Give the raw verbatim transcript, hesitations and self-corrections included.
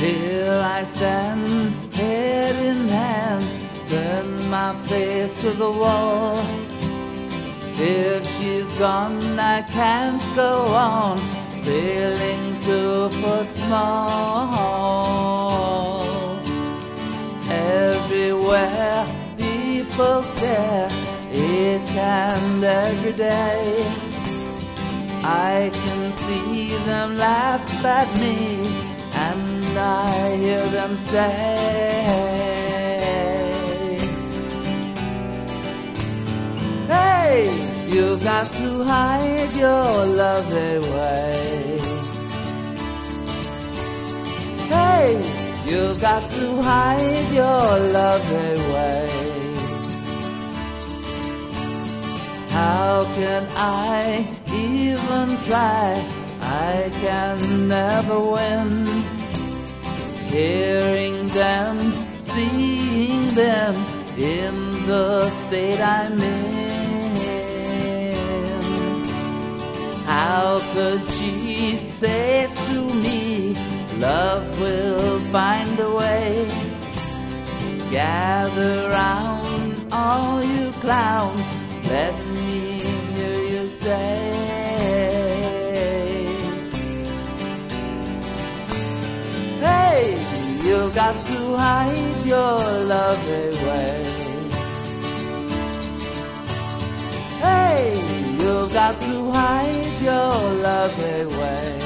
Here I stand, head in hand, turn my face to the wall. If she's gone, I can't go on, feeling two foot small. Everywhere people stare, each and every day. I can see them laugh at me, and I hear them say, hey, you got to hide your love away. Hey, you got to hide your love away. How can I even try? I can never win. Hearing them, seeing them in the state I'm in. How could she say to me, love will find a way? Gather round, all you clowns, let me hear you say, hey, you got to hide your love away. Hey, you got to hide your love away.